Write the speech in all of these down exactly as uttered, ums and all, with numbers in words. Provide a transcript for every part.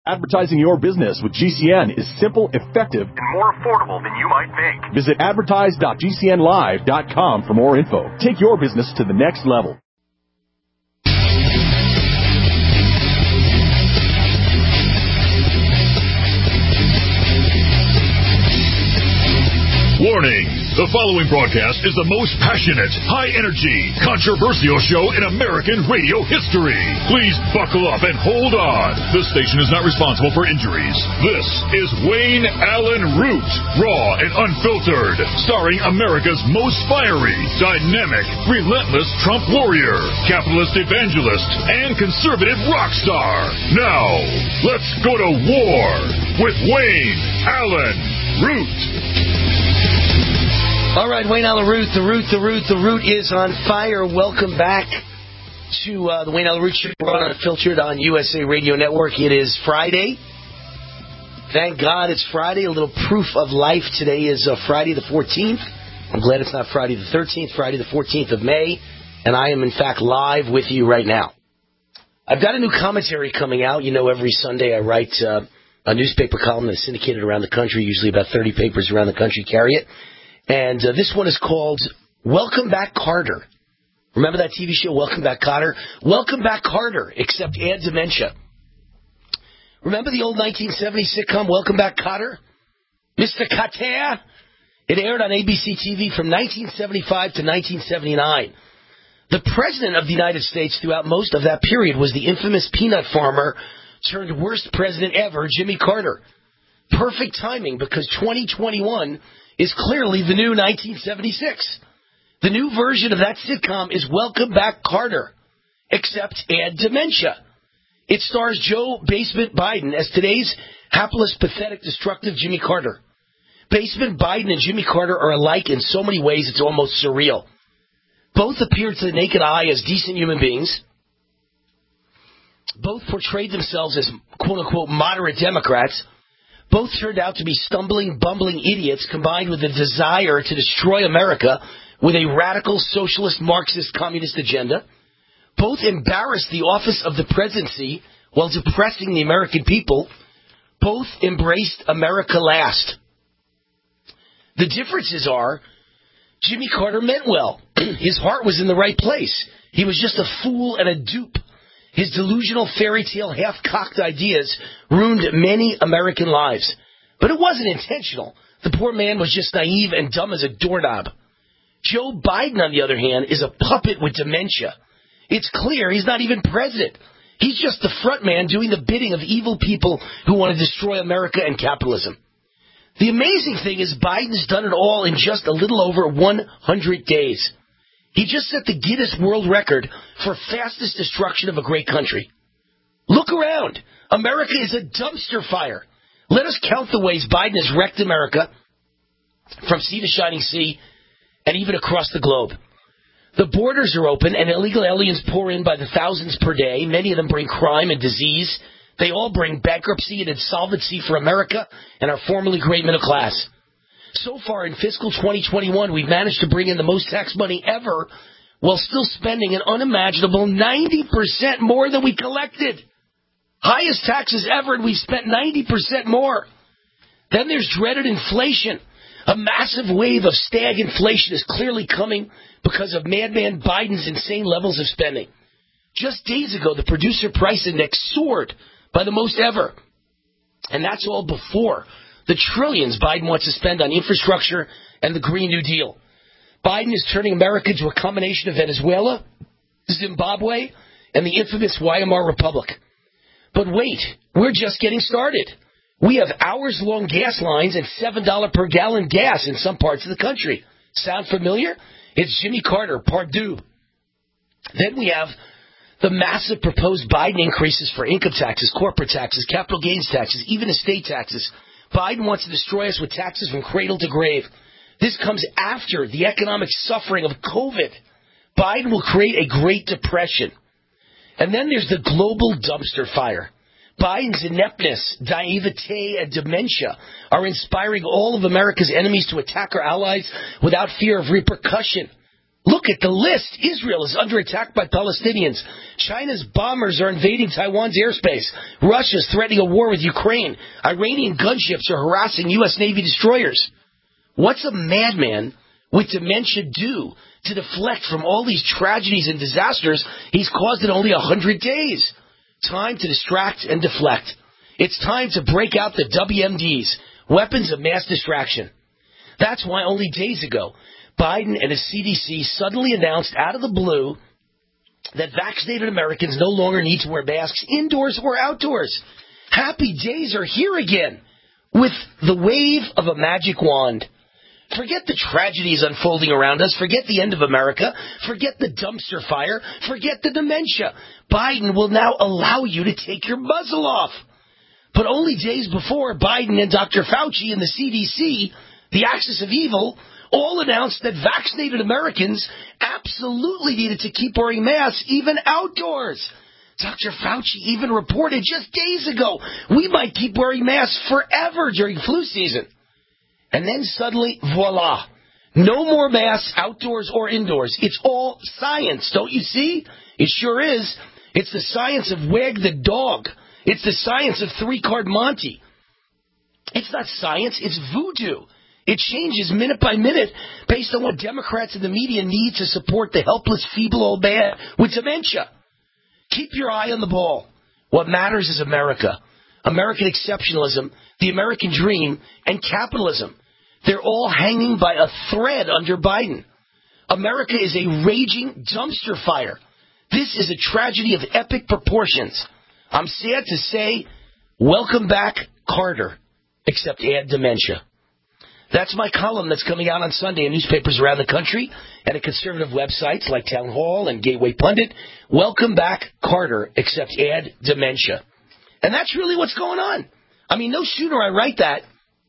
Advertising your business with G C N is simple, effective, and more affordable than you might think. Visit advertise dot g c n live dot com for more info. Take your business to the next level. Warning! The following broadcast is the most passionate, high-energy, controversial show in American radio history. Please buckle up and hold on. This station is not responsible for injuries. This is Wayne Allen Root, raw and unfiltered, starring America's most fiery, dynamic, relentless Trump warrior, capitalist evangelist, and conservative rock star. Now, let's go to war with Wayne Allen Root. All right, Wayne Allen Root, the Root, the Root, the Root is on fire. Welcome back to uh, the Wayne Allen Root Show, unfiltered on U S A Radio Network. It is Friday. Thank God it's Friday. A little proof of life. Today is uh, Friday the fourteenth. I'm glad it's not Friday the thirteenth, Friday the fourteenth of May, and I am, in fact, live with you right now. I've got a new commentary coming out. You know, every Sunday I write uh, a newspaper column that's syndicated around the country. Usually about thirty papers around the country carry it. And uh, this one is called Welcome Back Carter. Remember that T V show, Welcome Back Carter? Welcome Back Carter, except add dementia. Remember the old nineteen seventies sitcom, Welcome Back Carter? Mister Carter? It aired on A B C T V from nineteen seventy-five to nineteen seventy-nine. The president of the United States throughout most of that period was the infamous peanut farmer turned worst president ever, Jimmy Carter. Perfect timing, because twenty twenty-one is clearly the new nineteen seventy-six. The new version of that sitcom is Welcome Back Carter, except add dementia. It stars Joe Basement Biden as today's hapless, pathetic, destructive Jimmy Carter. Basement Biden and Jimmy Carter are alike in so many ways it's almost surreal. Both appear to the naked eye as decent human beings. Both portrayed themselves as quote-unquote moderate Democrats. Both turned out to be stumbling, bumbling idiots combined with a desire to destroy America with a radical socialist, Marxist, communist agenda. Both embarrassed the office of the presidency while depressing the American people. Both embraced America last. The differences are, Jimmy Carter meant well. His heart was in the right place. He was just a fool and a dupe. His delusional fairy tale, half-cocked ideas ruined many American lives. But it wasn't intentional. The poor man was just naive and dumb as a doorknob. Joe Biden, on the other hand, is a puppet with dementia. It's clear he's not even president. He's just the front man doing the bidding of evil people who want to destroy America and capitalism. The amazing thing is Biden's done it all in just a little over one hundred days. He just set the Guinness World Record for fastest destruction of a great country. Look around. America is a dumpster fire. Let us count the ways Biden has wrecked America from sea to shining sea and even across the globe. The borders are open and illegal aliens pour in by the thousands per day. Many of them bring crime and disease. They all bring bankruptcy and insolvency for America and our formerly great middle class. So far in fiscal twenty twenty-one, we've managed to bring in the most tax money ever while still spending an unimaginable ninety percent more than we collected. Highest taxes ever, and we've spent ninety percent more. Then there's dreaded inflation. A massive wave of stag inflation is clearly coming because of madman Biden's insane levels of spending. Just days ago, the producer price index soared by the most ever. And that's all before the trillions Biden wants to spend on infrastructure and the Green New Deal. Biden is turning America into a combination of Venezuela, Zimbabwe, and the infamous Weimar Republic. But wait, we're just getting started. We have hours-long gas lines and seven dollars per gallon gas in some parts of the country. Sound familiar? It's Jimmy Carter, part deux. Then we have the massive proposed Biden increases for income taxes, corporate taxes, capital gains taxes, even estate taxes. Biden wants to destroy us with taxes from cradle to grave. This comes after the economic suffering of COVID. Biden will create a Great Depression. And then there's the global dumpster fire. Biden's ineptness, naivete, and dementia are inspiring all of America's enemies to attack our allies without fear of repercussion. Look at the list. Israel is under attack by Palestinians. China's bombers are invading Taiwan's airspace. Russia's threatening a war with Ukraine. Iranian gunships are harassing U S Navy destroyers. What's a madman with dementia do to deflect from all these tragedies and disasters he's caused in only a hundred days? Time to distract and deflect. It's time to break out the W M Ds, weapons of mass distraction. That's why only days ago, Biden and his C D C suddenly announced out of the blue that vaccinated Americans no longer need to wear masks indoors or outdoors. Happy days are here again with the wave of a magic wand. Forget the tragedies unfolding around us. Forget the end of America. Forget the dumpster fire. Forget the dementia. Biden will now allow you to take your muzzle off. But only days before, Biden and Doctor Fauci and the C D C, the axis of evil, all announced that vaccinated Americans absolutely needed to keep wearing masks, even outdoors. Doctor Fauci even reported just days ago, we might keep wearing masks forever during flu season. And then suddenly, voila, no more masks outdoors or indoors. It's all science, don't you see? It sure is. It's the science of Wag the dog. It's the science of three-card Monty. It's not science, it's voodoo. It changes minute by minute based on what Democrats and the media need to support the helpless, feeble old man with dementia. Keep your eye on the ball. What matters is America. American exceptionalism, the American dream, and capitalism. They're all hanging by a thread under Biden. America is a raging dumpster fire. This is a tragedy of epic proportions. I'm sad to say, welcome back, Carter, except add dementia. That's my column that's coming out on Sunday in newspapers around the country and at conservative websites like Town Hall and Gateway Pundit. Welcome back, Carter, except add dementia. And that's really what's going on. I mean, no sooner I write that,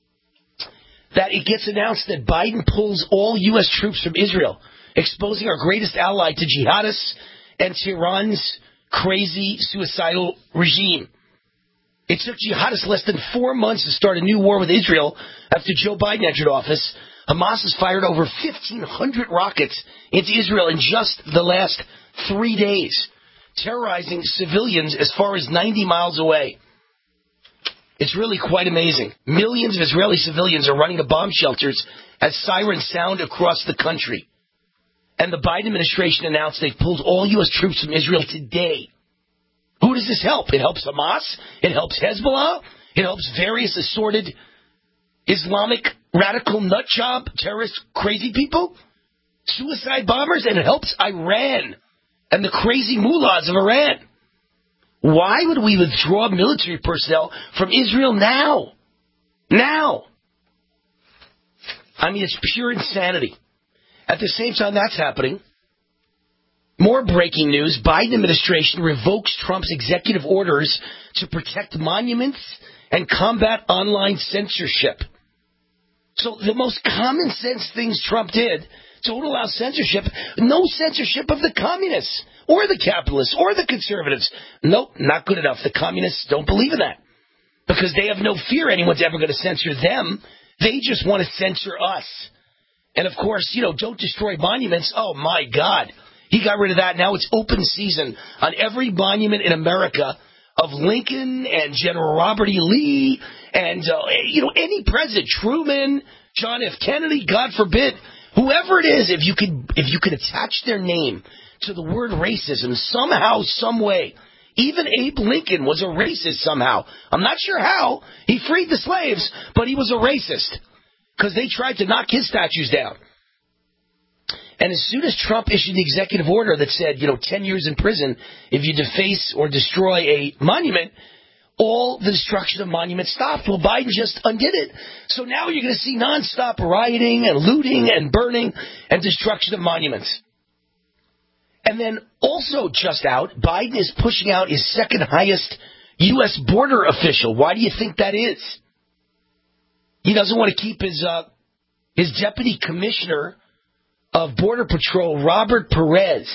that it gets announced that Biden pulls all U S troops from Israel, exposing our greatest ally to jihadists and Tehran's crazy, suicidal regime. It took jihadists less than four months to start a new war with Israel after Joe Biden entered office. Hamas has fired over fifteen hundred rockets into Israel in just the last three days, terrorizing civilians as far as ninety miles away. It's really quite amazing. Millions of Israeli civilians are running to bomb shelters as sirens sound across the country. And the Biden administration announced they've pulled all U S troops from Israel today. Who does this help? It helps Hamas. It helps Hezbollah. It helps various assorted Islamic radical nutjob terrorist crazy people, suicide bombers, and it helps Iran and the crazy mullahs of Iran. Why would we withdraw military personnel from Israel now? Now. I mean, it's pure insanity. At the same time that's happening, more breaking news, Biden administration revokes Trump's executive orders to protect monuments and combat online censorship. So the most common sense things Trump did don't allow censorship. No censorship of the communists or the capitalists or the conservatives. Nope, not good enough. The communists don't believe in that because they have no fear anyone's ever going to censor them. They just want to censor us. And, of course, you know, don't destroy monuments. Oh, my God. He got rid of that. Now it's open season on every monument in America of Lincoln and General Robert E. Lee and, uh, you know, any president, Truman, John F. Kennedy, God forbid, whoever it is, if you could, if you could attach their name to the word racism somehow, some way. Even Abe Lincoln was a racist somehow. I'm not sure how. He freed the slaves, but he was a racist because they tried to knock his statues down. And as soon as Trump issued the executive order that said, you know, ten years in prison if you deface or destroy a monument, all the destruction of monuments stopped. Well, Biden just undid it. So now you're going to see nonstop rioting and looting and burning and destruction of monuments. And then also just out, Biden is pushing out his second highest U S border official. Why do you think that is? He doesn't want to keep his uh, his deputy commissioner of Border Patrol, Robert Perez.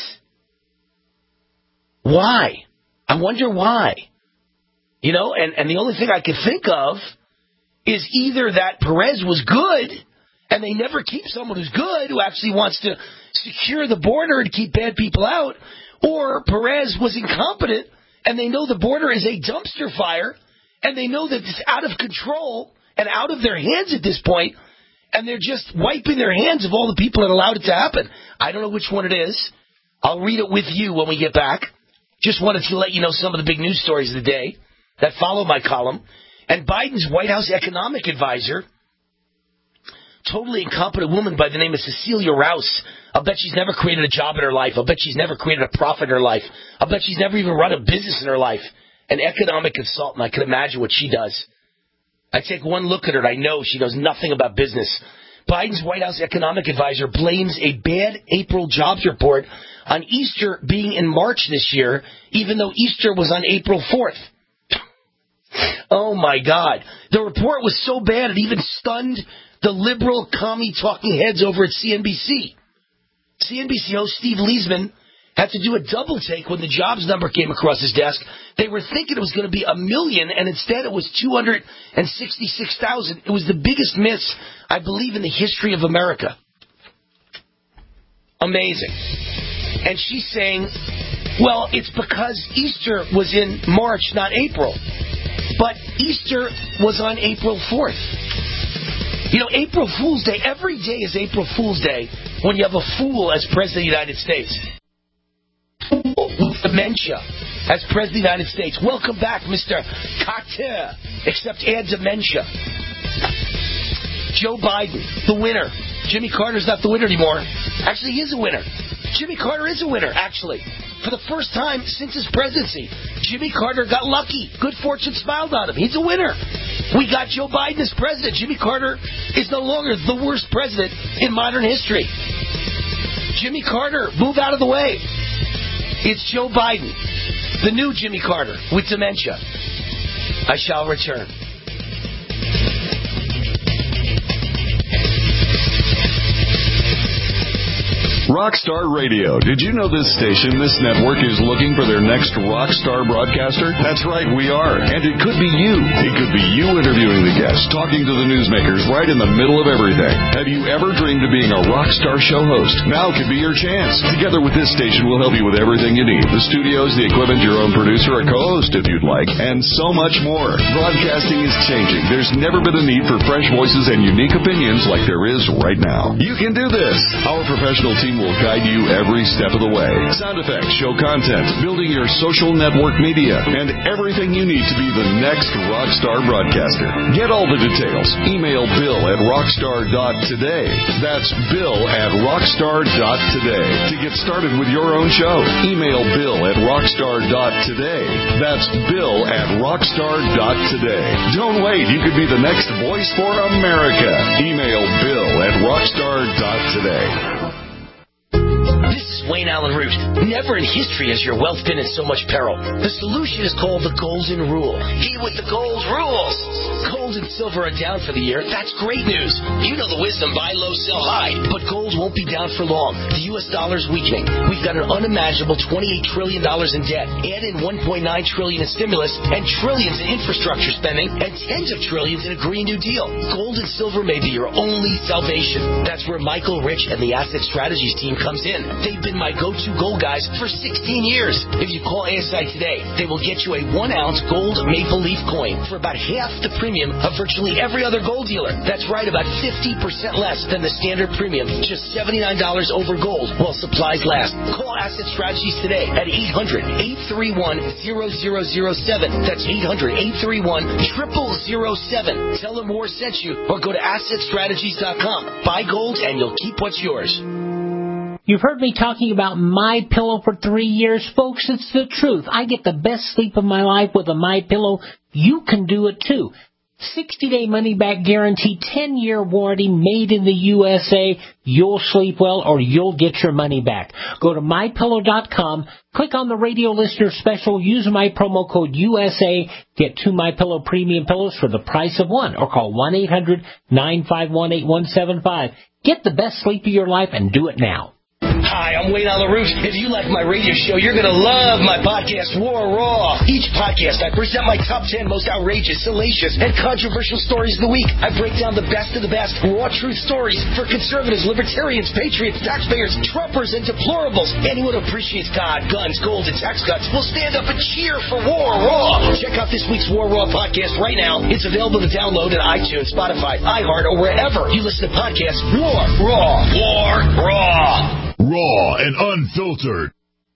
Why? I wonder why. You know, and, and the only thing I could think of is either that Perez was good and they never keep someone who's good, who actually wants to secure the border and keep bad people out, or Perez was incompetent, and they know the border is a dumpster fire, and they know that it's out of control and out of their hands at this point, and they're just wiping their hands of all the people that allowed it to happen. I don't know which one it is. I'll read it with you when we get back. Just wanted to let you know some of the big news stories of the day that follow my column. And Biden's White House economic advisor, totally incompetent woman by the name of Cecilia Rouse. I'll bet she's never created a job in her life. I'll bet she's never created a profit in her life. I'll bet she's never even run a business in her life. An economic consultant. I can imagine what she does. I take one look at her and I know she knows nothing about business. Biden's White House economic advisor blames a bad April jobs report on Easter being in March this year, even though Easter was on April fourth. Oh, my God. The report was so bad it even stunned the liberal commie talking heads over at C N B C. C N B C host Steve Leisman had to do a double take when the jobs number came across his desk. They were thinking it was going to be a million, and instead it was two hundred sixty-six thousand. It was the biggest miss, I believe, in the history of America. Amazing. And she's saying, well, it's because Easter was in March, not April. But Easter was on April fourth. You know, April Fool's Day, every day is April Fool's Day when you have a fool as President of the United States. With dementia as President of the United States. Welcome back, Mister Carter, except add dementia. Joe Biden, the winner. Jimmy Carter's not the winner anymore. Actually, he is a winner. Jimmy Carter is a winner, actually. For the first time since his presidency, Jimmy Carter got lucky. Good fortune smiled on him. He's a winner. We got Joe Biden as president. Jimmy Carter is no longer the worst president in modern history. Jimmy Carter, move out of the way. It's Joe Biden, the new Jimmy Carter with dementia. I shall return. Rockstar Radio. Did you know this station, this network, is looking for their next rockstar broadcaster? That's right, we are. And it could be you. It could be you interviewing the guests, talking to the newsmakers right in the middle of everything. Have you ever dreamed of being a rockstar show host? Now could be your chance. Together with this station, we'll help you with everything you need. The studios, the equipment, your own producer, a co-host if you'd like, and so much more. Broadcasting is changing. There's never been a need for fresh voices and unique opinions like there is right now. You can do this. Our professional team will guide you every step of the way. Sound effects, show content, building your social network media, and everything you need to be the next rockstar broadcaster. Get all the details. Email Bill at rockstar dot today. That's Bill at rockstar dot today. To get started with your own show, email Bill at rockstar dot today. That's Bill at rockstar dot today. Don't wait. You could be the next voice for America. Email Bill at rockstar dot today. This is Wayne Allen Root. Never in history has your wealth been in so much peril. The solution is called the Golden Rule. He with the gold rules. Gold and silver are down for the year. That's great news. You know the wisdom, buy low, sell high. But gold won't be down for long. The U S dollar is weakening. We've got an unimaginable twenty-eight trillion dollars in debt. Add in one point nine trillion dollars in stimulus and trillions in infrastructure spending and tens of trillions in a Green New Deal. Gold and silver may be your only salvation. That's where Michael Rich and the Asset Strategies team comes in. They've been my go-to gold guys for sixteen years. If you call A S I today, they will get you a one-ounce gold maple leaf coin for about half the premium of virtually every other gold dealer. That's right, about fifty percent less than the standard premium. Just seventy-nine dollars over gold while supplies last. Call Asset Strategies today at eight hundred, eight three one, zero zero zero seven. That's eight hundred, eight three one, zero zero zero seven. Tell them War sent you or go to asset strategies dot com. Buy gold and you'll keep what's yours. You've heard me talking about MyPillow for three years, folks. It's the truth. I get the best sleep of my life with a MyPillow. You can do it too. sixty-day money-back guarantee, ten-year warranty, made in the U S A. You'll sleep well or you'll get your money back. Go to my pillow dot com, click on the radio listener special, use my promo code U S A, get two MyPillow premium pillows for the price of one, or call one eight hundred, nine five one, eight one seven five. Get the best sleep of your life and do it now. Hi, I'm Wayne Allen Root. If you like my radio show, you're going to love my podcast, War Raw. Each podcast, I present my top ten most outrageous, salacious, and controversial stories of the week. I break down the best of the best raw truth stories for conservatives, libertarians, patriots, taxpayers, Trumpers, and deplorables. Anyone who appreciates God, guns, gold, and tax cuts will stand up and cheer for War Raw. Check out this week's War Raw podcast right now. It's available to download at iTunes, Spotify, iHeart, or wherever you listen to podcasts. War Raw. War Raw. Raw and unfiltered.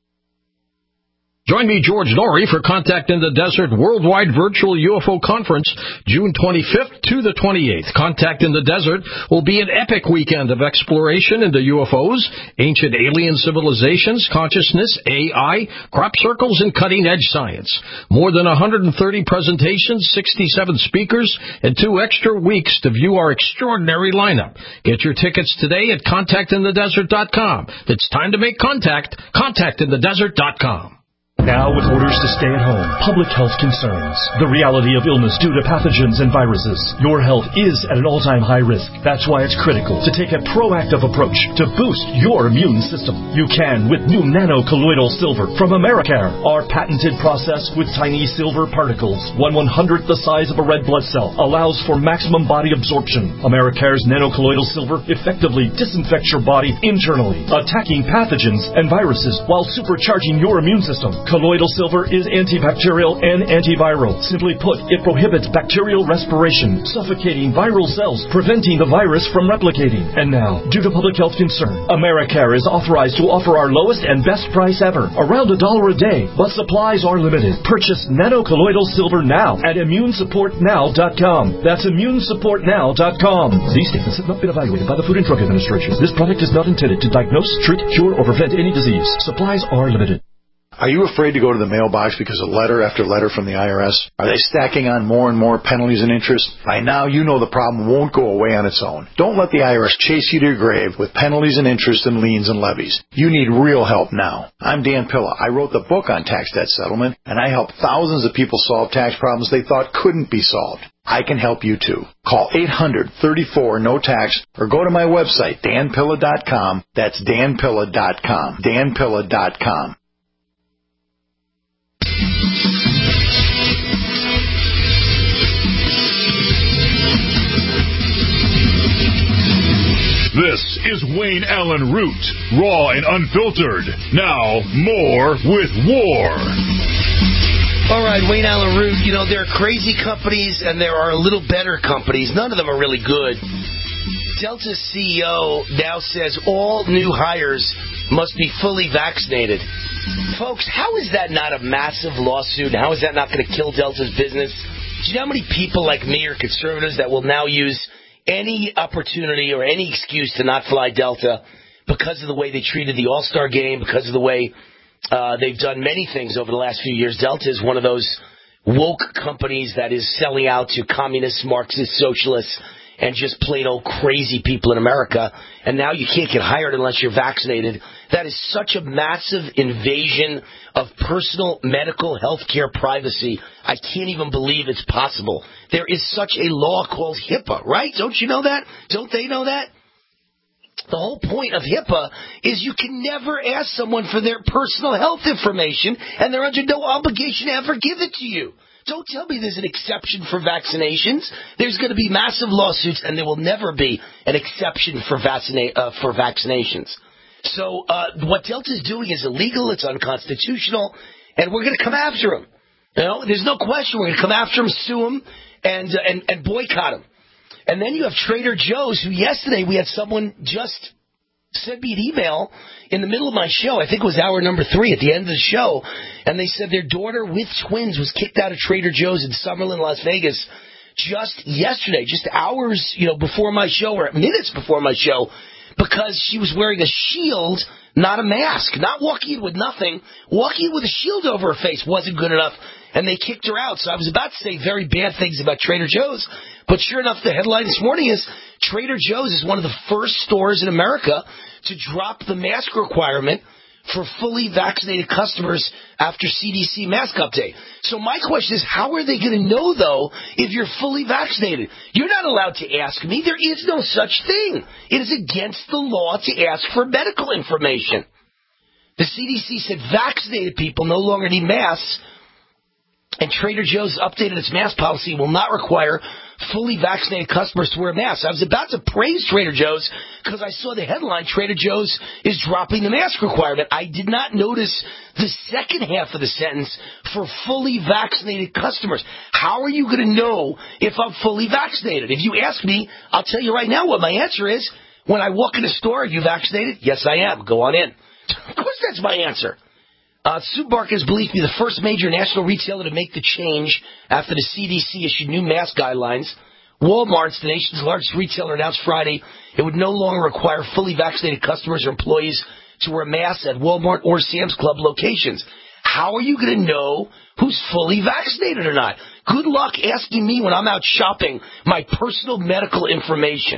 Join me, George Norrie, for Contact in the Desert Worldwide Virtual U F O Conference, June twenty-fifth to the twenty-eighth. Contact in the Desert will be an epic weekend of exploration into U F Os, ancient alien civilizations, consciousness, A I, crop circles, and cutting-edge science. More than one hundred thirty presentations, sixty-seven speakers, and two extra weeks to view our extraordinary lineup. Get your tickets today at contact in the desert dot com. It's time to make contact. contact in the desert dot com. Now, with orders to stay at home, public health concerns, the reality of illness due to pathogens and viruses, your health is at an all-time high risk. That's why it's critical to take a proactive approach to boost your immune system. You can with new nano-colloidal silver from Americare, our patented process with tiny silver particles, one one-hundredth the size of a red blood cell, allows for maximum body absorption. Americare's nano-colloidal silver effectively disinfects your body internally, attacking pathogens and viruses while supercharging your immune system. Colloidal silver is antibacterial and antiviral. Simply put, it prohibits bacterial respiration, suffocating viral cells, preventing the virus from replicating. And now, due to public health concern, Americare is authorized to offer our lowest and best price ever, around a dollar a day, but supplies are limited. Purchase nano-colloidal silver now at immune support now dot com. That's immune support now dot com. These statements have not been evaluated by the Food and Drug Administration. This product is not intended to diagnose, treat, cure, or prevent any disease. Supplies are limited. Are you afraid to go to the mailbox because of letter after letter from the I R S? Are they stacking on more and more penalties and interest? By now, you know the problem won't go away on its own. Don't let the I R S chase you to your grave with penalties and interest and liens and levies. You need real help now. I'm Dan Pilla. I wrote the book on tax debt settlement, and I help thousands of people solve tax problems they thought couldn't be solved. I can help you too. Call eight hundred, thirty-four, no tax or go to my website, dan pilla dot com. That's dan pilla dot com. dan pilla dot com. This is Wayne Allen Root, raw and unfiltered. Now, more with War. All right, Wayne Allen Root, you know, there are crazy companies and there are a little better companies. None of them are really good. Delta's C E O now says all new hires must be fully vaccinated. Folks, how is that not a massive lawsuit? How is that not going to kill Delta's business? Do you know how many people like me or conservatives that will now use any opportunity or any excuse to not fly Delta because of the way they treated the All-Star game, because of the way uh, they've done many things over the last few years? Delta is one of those woke companies that is selling out to communists, Marxists, socialists, and just plain old crazy people in America. And now you can't get hired unless you're vaccinated. That is such a massive invasion of personal medical health care privacy. I can't even believe it's possible. There is such a law called HIPAA, right? Don't you know that? Don't they know that? The whole point of HIPAA is you can never ask someone for their personal health information, and they're under no obligation to ever give it to you. Don't tell me there's an exception for vaccinations. There's going to be massive lawsuits, and there will never be an exception for, vaccina- uh, for vaccinations. So uh, what Delta's doing is illegal. It's unconstitutional, and we're going to come after them. You know, there's no question we're going to come after them, sue them, and, uh, and, and boycott them. And then you have Trader Joe's, who yesterday we had someone just send me an email in the middle of my show. I think it was hour number three at the end of the show. And they said their daughter with twins was kicked out of Trader Joe's in Summerlin, Las Vegas just yesterday, just hours, you know, before my show or minutes before my show, because she was wearing a shield, not a mask, not walking in with nothing. Walking in with a shield over her face wasn't good enough, and they kicked her out. So I was about to say very bad things about Trader Joe's, but sure enough, the headline this morning is Trader Joe's is one of the first stores in America to drop the mask requirement for fully vaccinated customers after C D C mask update. So my question is, how are they going to know, though, if you're fully vaccinated? You're not allowed to ask me. There is no such thing. It is against the law to ask for medical information. The C D C said vaccinated people no longer need masks, and Trader Joe's updated its mask policy will not require fully vaccinated customers to wear masks. I was about to praise Trader Joe's because I saw the headline, Trader Joe's is dropping the mask requirement. I did not notice the second half of the sentence, for fully vaccinated customers. How are you going to know if I'm fully vaccinated? If you ask me, I'll tell you right now what my answer is. When I walk in the store, are you vaccinated? Yes, I am. Go on in. Of course that's my answer. Uh, Subark is believed to be the first major national retailer to make the change after the C D C issued new mask guidelines. Walmart, the nation's largest retailer, announced Friday it would no longer require fully vaccinated customers or employees to wear masks at Walmart or Sam's Club locations. How are you going to know who's fully vaccinated or not? Good luck asking me when I'm out shopping my personal medical information.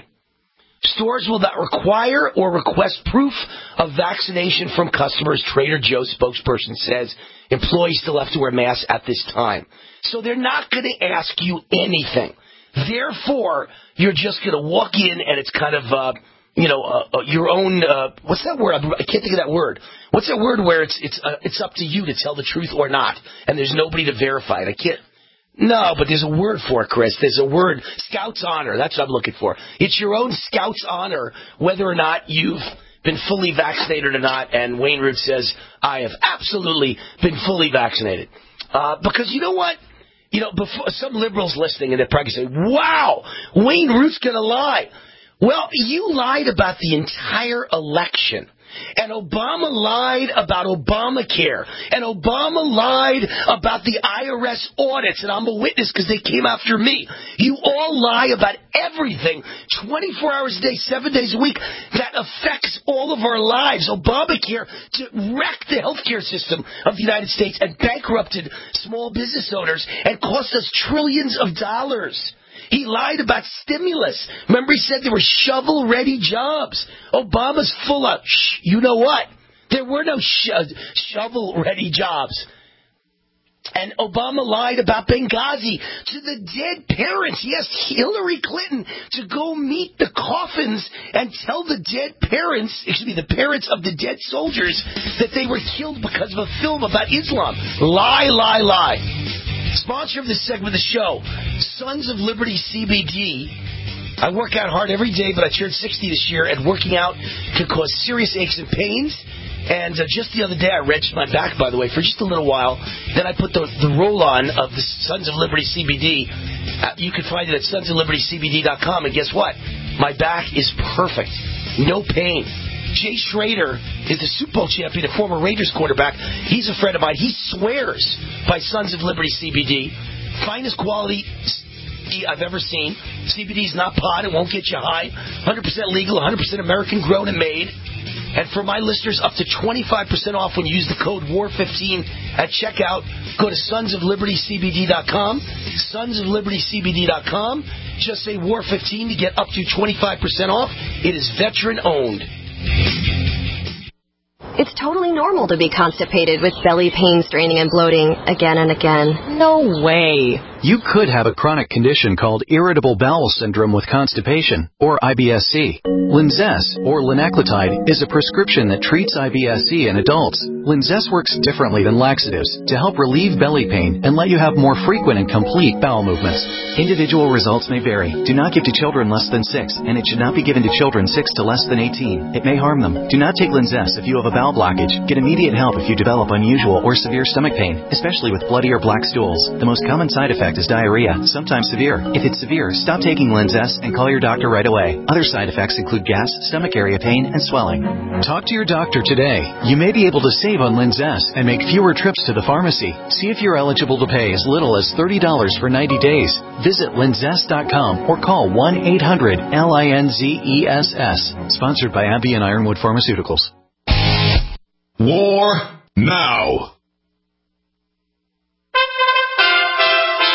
Stores will not require or request proof of vaccination from customers, Trader Joe's spokesperson says. Employees still have to wear masks at this time. So they're not going to ask you anything. Therefore, you're just going to walk in and it's kind of, uh, you know, uh, uh, your own, uh, what's that word? I can't think of that word. What's that word where it's it's uh, it's up to you to tell the truth or not, and there's nobody to verify it? I can't. No, but there's a word for it, Chris. There's a word, Scout's honor. That's what I'm looking for. It's your own Scout's honor whether or not you've been fully vaccinated or not. And Wayne Root says, I have absolutely been fully vaccinated. Uh, because you know what? You know, before, some liberals listening, and they're probably going to say, wow, Wayne Root's going to lie. Well, you lied about the entire election. And Obama lied about Obamacare. And Obama lied about the I R S audits. And I'm a witness because they came after me. You all lie about everything twenty-four hours a day, seven days a week that affects all of our lives. Obamacare to wreck the healthcare system of the United States and bankrupted small business owners and cost us trillions of dollars. He lied about stimulus. Remember, he said there were shovel-ready jobs. Obama's full of, shh, you know what? There were no sh- shovel-ready jobs. And Obama lied about Benghazi to the dead parents. He asked Hillary Clinton to go meet the coffins and tell the dead parents, excuse me, the parents of the dead soldiers that they were killed because of a film about Islam. Lie, lie, lie. Sponsor of this segment of the show, Sons of Liberty C B D. I work out hard every day, but I turned sixty this year, and working out can cause serious aches and pains. And uh, just the other day, I wrenched my back, by the way, for just a little while. Then I put the, the roll-on of the Sons of Liberty C B D. Uh, you can find it at sons of liberty c b d dot com, and guess what? My back is perfect. No pain. Jay Schrader is the Super Bowl champion and former Rangers quarterback. He's a friend of mine. He swears by Sons of Liberty C B D. Finest quality I've ever seen. C B D is not pot. It won't get you high. one hundred percent legal, one hundred percent American grown and made. And for my listeners, up to twenty-five percent off when you use the code war fifteen at checkout. Go to sons of liberty c b d dot com. sons of liberty c b d dot com. Just say war fifteen to get up to twenty-five percent off. It is veteran owned. It's totally normal to be constipated with belly pain, straining, and bloating again and again. No way. You could have a chronic condition called irritable bowel syndrome with constipation, or I B S C. Linzess, or linaclotide, is a prescription that treats I B S C in adults. Linzess works differently than laxatives to help relieve belly pain and let you have more frequent and complete bowel movements. Individual results may vary. Do not give to children less than six, and it should not be given to children six to less than eighteen. It may harm them. Do not take Linzess if you have a bowel blockage. Get immediate help if you develop unusual or severe stomach pain, especially with bloody or black stools. The most common side effect is diarrhea, sometimes severe. If it's severe, stop taking Linzess and call your doctor right away. Other side effects include gas, stomach area pain, and swelling. Talk to your doctor today. You may be able to save on Linzess and make fewer trips to the pharmacy. See if you're eligible to pay as little as thirty dollars for ninety days. Visit linzess dot com or call one eight hundred L I N Z E S S. Sponsored by AbbVie and Ironwood Pharmaceuticals. War now.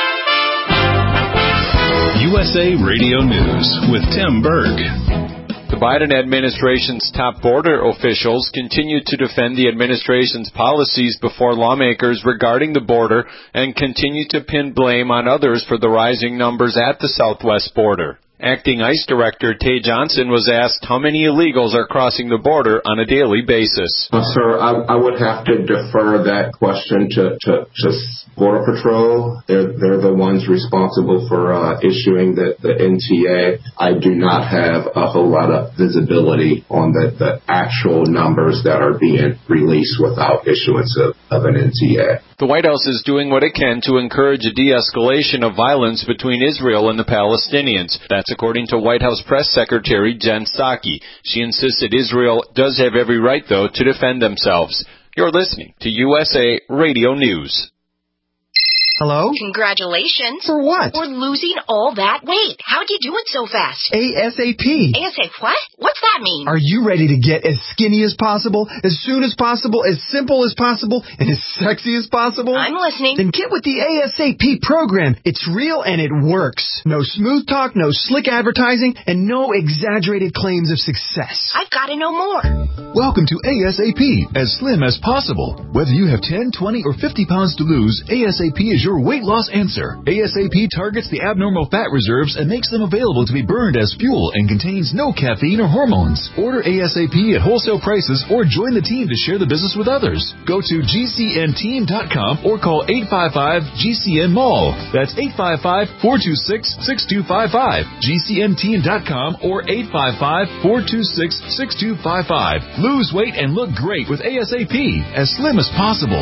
U S A Radio News with Tim Berg. The The Biden administration's top border officials continue to defend the administration's policies before lawmakers regarding the border and continue to pin blame on others for the rising numbers at the southwest border. Acting ICE Director Tay Johnson was asked how many illegals are crossing the border on a daily basis. Uh, sir, I, I would have to defer that question to, to, to Border Patrol. They're, they're the ones responsible for uh, issuing the, the N T A. I do not have a whole lot of visibility on the, the actual numbers that are being released without issuance of, of an N T A. The White House is doing what it can to encourage a de-escalation of violence between Israel and the Palestinians. That's according to White House Press Secretary Jen Psaki. She insisted Israel does have every right, though, to defend themselves. You're listening to U S A Radio News. Hello? Congratulations. For what? For losing all that weight. How'd you do it so fast? ASAP. ASAP what? What's that mean? Are you ready to get as skinny as possible, as soon as possible, as simple as possible, and as sexy as possible? I'm listening. Then get with the ASAP program. It's real and it works. No smooth talk, no slick advertising, and no exaggerated claims of success. I've got to know more. Welcome to ASAP, as slim as possible. Whether you have ten, twenty, or fifty pounds to lose, ASAP is your weight loss answer. ASAP targets the abnormal fat reserves and makes them available to be burned as fuel and contains no caffeine or hormones. Order ASAP at wholesale prices or join the team to share the business with others. Go to G C N team dot com or call eight five five G C N mall. That's eight five five, four two six, six two five five. G C N team dot com or eight five five, four two six, six two five five. Lose weight and look great with ASAP, as slim as possible.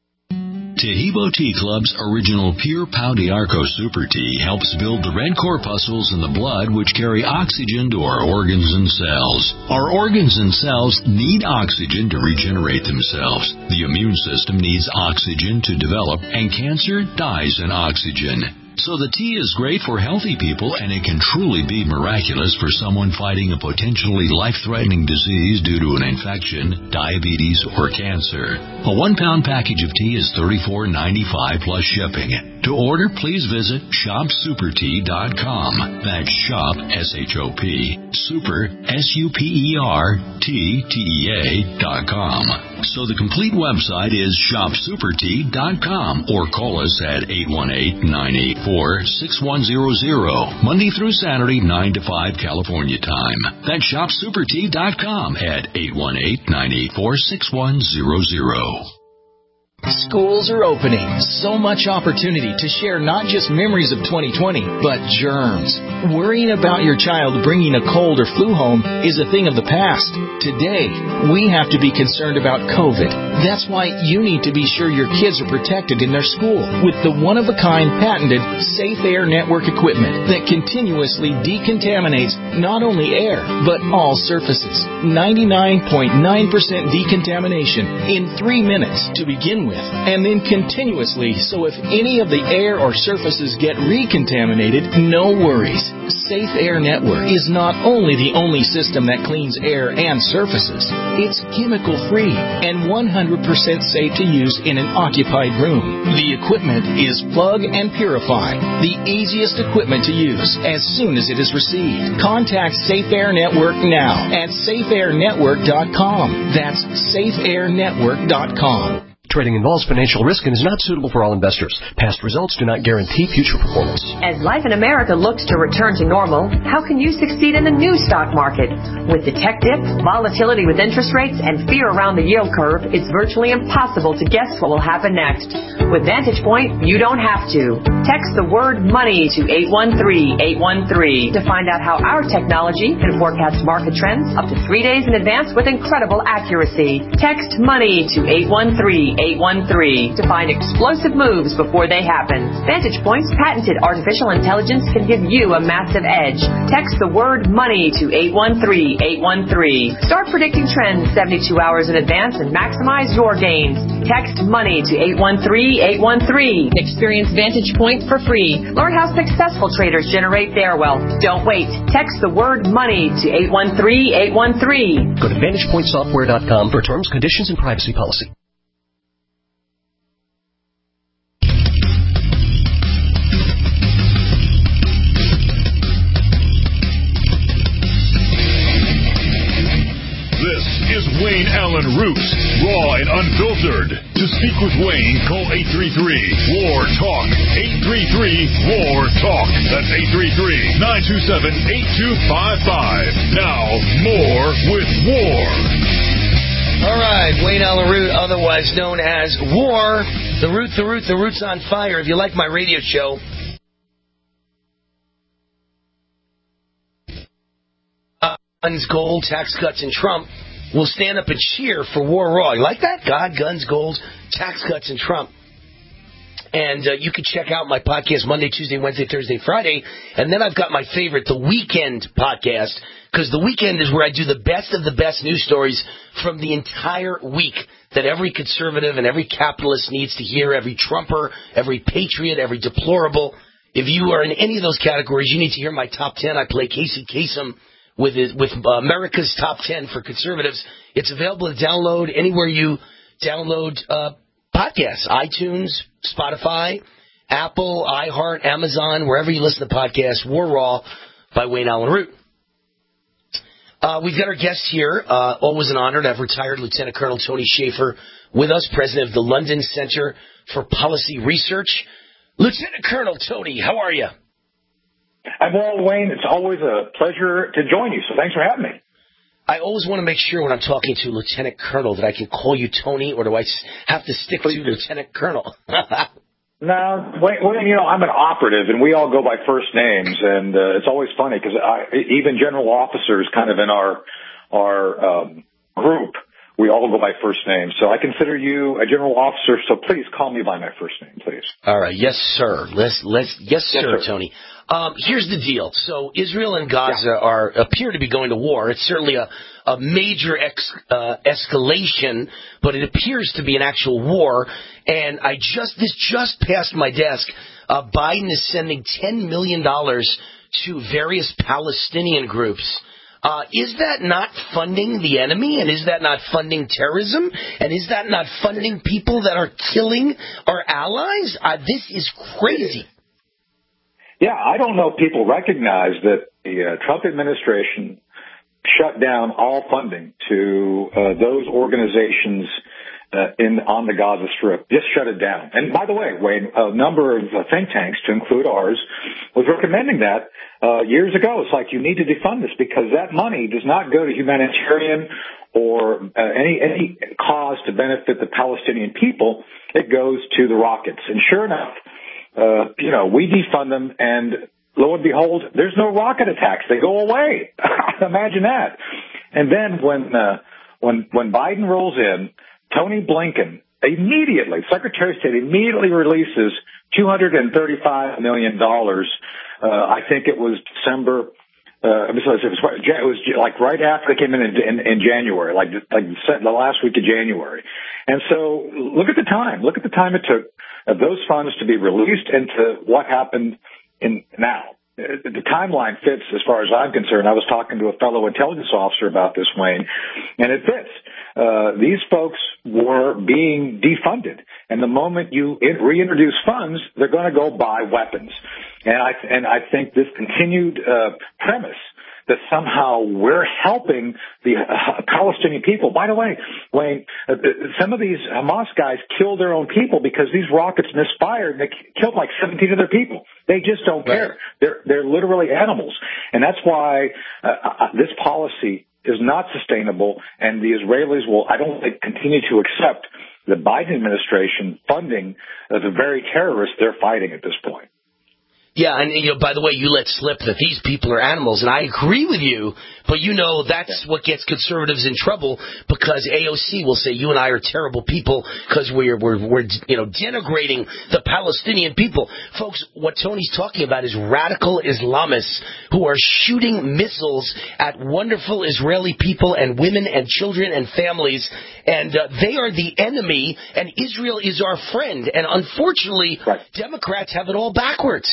Tahibo Tea Club's original Pure Pau d'Arco Super Tea helps build the red corpuscles in the blood which carry oxygen to our organs and cells. Our organs and cells need oxygen to regenerate themselves. The immune system needs oxygen to develop, and cancer dies in oxygen. So the tea is great for healthy people, and it can truly be miraculous for someone fighting a potentially life-threatening disease due to an infection, diabetes, or cancer. A one-pound package of tea is thirty-four ninety-five plus shipping. To order, please visit shop super tea dot com. That's shop, S H O P, super, S U P E R, T, T E A dot com. So the complete website is shop super tea dot com, or call us at eight one eight, nine eight four, six one zero zero, Monday through Saturday, nine to five California time. That's shop super tea dot com at eight one eight, nine eight four, six one zero zero. Schools are opening. So much opportunity to share not just memories of twenty twenty, but germs. Worrying about your child bringing a cold or flu home is a thing of the past. Today, we have to be concerned about COVID. That's why you need to be sure your kids are protected in their school with the one-of-a-kind patented Safe Air Network equipment that continuously decontaminates not only air, but all surfaces. ninety-nine point nine percent decontamination in three minutes to begin with, and then continuously, so if any of the air or surfaces get recontaminated, no worries. Safe Air Network is not only the only system that cleans air and surfaces, it's chemical-free and one hundred percent safe to use in an occupied room. The equipment is plug and purify, the easiest equipment to use as soon as it is received. Contact Safe Air Network now at safe air network dot com. That's safe air network dot com. Trading involves financial risk and is not suitable for all investors. Past results do not guarantee future performance. As life in America looks to return to normal, how can you succeed in the new stock market? With the tech dip, volatility with interest rates, and fear around the yield curve, it's virtually impossible to guess what will happen next. With Vantage Point, you don't have to. Text the word money to eight one three, eight one three to find out how our technology can forecast market trends up to three days in advance with incredible accuracy. Text money to eight one three, eight one three to find explosive moves before they happen. Vantage Point's patented artificial intelligence can give you a massive edge. Text the word money to eight one three, eight one three. Start predicting trends seventy-two hours in advance and maximize your gains. Text money to eight one three, eight one three. Experience Vantage Point for free. Learn how successful traders generate their wealth. Don't wait. Text the word money to eight one three, eight one three. Go to vantage point software dot com for terms, conditions, and privacy policy. Roots, raw and unfiltered. To speak with Wayne, call eight three three, W A R, TALK. eight three three, W A R, TALK. That's eight three three, nine two seven, eight two five five. Now, more with War. All right, Wayne Allyn Root, otherwise known as War. The Root, the Root, the Root's on fire. If you like my radio show, uh, guns, gold, tax cuts, and Trump will stand up and cheer for War Raw. You like that? God, guns, gold, tax cuts, and Trump. And uh, you can check out my podcast Monday, Tuesday, Wednesday, Thursday, Friday. And then I've got my favorite, The Weekend podcast, because The Weekend is where I do the best of the best news stories from the entire week that every conservative and every capitalist needs to hear, every Trumper, every patriot, every deplorable. If you are in any of those categories, you need to hear my top ten. I play Casey Kasem with it, with America's Top ten for conservatives. It's available to download anywhere you download uh podcasts, iTunes, Spotify, Apple, iHeart, Amazon, wherever you listen to podcasts. War Raw by Wayne Allyn Root. Uh, we've got our guest here. Uh, always an honor to have retired Lieutenant Colonel Tony Shaffer with us, president of the London Center for Policy Research. Lieutenant Colonel Tony, how are you? I'm well, Wayne. It's always a pleasure to join you, so thanks for having me. I always want to make sure when I'm talking to Lieutenant Colonel that I can call you Tony, or do I have to stick Please. to Lieutenant Colonel? No, wait, wait, you know, I'm an operative, and we all go by first names, and uh, it's always funny because even general officers kind of in our our um, group, we all go by first names. So I consider you a general officer, so please call me by my first name, please. All right. Yes, sir. Let's, let's, yes, yes sir, sir, Tony. Um, here's the deal. So Israel and Gaza yeah. are appear to be going to war. It's certainly a, a major ex, uh, escalation, but it appears to be an actual war. And I just this just passed my desk. Uh, Biden is sending ten million dollars to various Palestinian groups. Uh, is that not funding the enemy? And is that not funding terrorism? And is that not funding people that are killing our allies? Uh, this is crazy. Yeah, I don't know if people recognize that the uh, Trump administration shut down all funding to uh, those organizations uh, in on the Gaza Strip. Just shut it down. And by the way, Wayne, a number of uh, think tanks, to include ours, was recommending that uh, years ago. It's like, you need to defund this because that money does not go to humanitarian or uh, any any cause to benefit the Palestinian people. It goes to the rockets. And sure enough, Uh, you know, we defund them, and lo and behold, there's no rocket attacks. They go away. Imagine that. And then when uh, when when Biden rolls in, Tony Blinken immediately, Secretary of State immediately releases two hundred thirty-five million dollars. Uh, I think it was December. Uh, it was, it was like right after they came in in, in, in January, like like the last week of January. And so look at the time. Look at the time it took of those funds to be released and to what happened in now. The timeline fits as far as I'm concerned. I was talking to a fellow intelligence officer about this, Wayne, and it fits. Uh, these folks were being defunded, and the moment you in, reintroduce funds, they're going to go buy weapons. And I and I think this continued uh, premise that somehow we're helping the uh, Palestinian people. By the way, Wayne, uh, some of these Hamas guys killed their own people because these rockets misfired and they killed like seventeen of their people. They just don't right. care. They're they're literally animals, and that's why uh, uh, this policy is not sustainable. And the Israelis will, I don't think, continue to accept the Biden administration funding uh, the very terrorists they're fighting at this point. Yeah, and, you know, by the way, you let slip that these people are animals, and I agree with you, but you know that's what gets conservatives in trouble because A O C will say you and I are terrible people because we're, we're, we're, you know, denigrating the Palestinian people. Folks, what Tony's talking about is radical Islamists who are shooting missiles at wonderful Israeli people and women and children and families, and uh, they are the enemy, and Israel is our friend, and unfortunately, right. Democrats have it all backwards.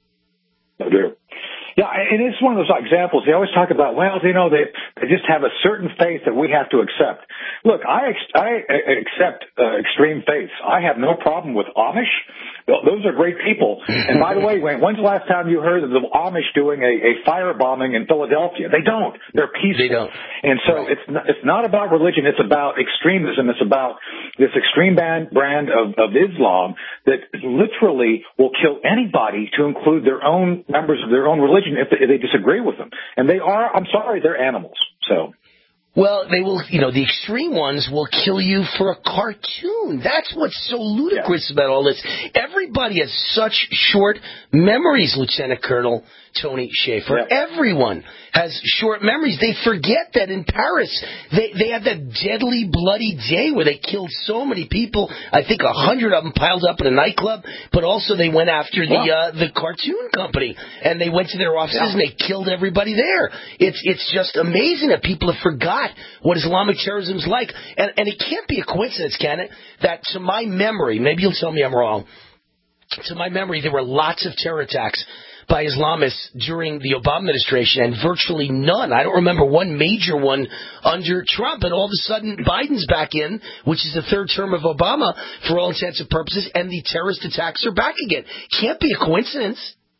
I do. Yeah, and it's one of those examples. They always talk about, well, you know, they, they just have a certain faith that we have to accept. look, I ex- I accept uh, extreme faiths. I have no problem with Amish. Those are great people. And by the way, Wayne, when's the last time you heard of the Amish doing a, a firebombing in Philadelphia? They don't. They're peaceful. They don't. And so right. it's not, it's not about religion. It's about extremism. It's about this extreme band, brand of, of Islam that literally will kill anybody to include their own members of their own religion if they, if they disagree with them. And they are, I'm sorry, they're animals. So. Well, they will, you know, the extreme ones will kill you for a cartoon. That's what's so ludicrous yeah. about all this. Everybody has such short memories, Lieutenant Colonel Tony Shaffer. Yeah. Everyone has short memories. They forget that in Paris, they, they had that deadly, bloody day where they killed so many people. I think a hundred of them piled up in a nightclub, but also they went after the, wow. uh, the cartoon company, and they went to their offices yeah. and they killed everybody there. It's, it's just amazing that people have forgot what Islamic terrorism is like. And, and it can't be a coincidence, can it, that to my memory, maybe you'll tell me I'm wrong, to my memory, there were lots of terror attacks by Islamists during the Obama administration, and virtually none. I don't remember one major one under Trump, and all of a sudden Biden's back in, which is the third term of Obama for all intents and purposes, and the terrorist attacks are back again. Can't be a coincidence.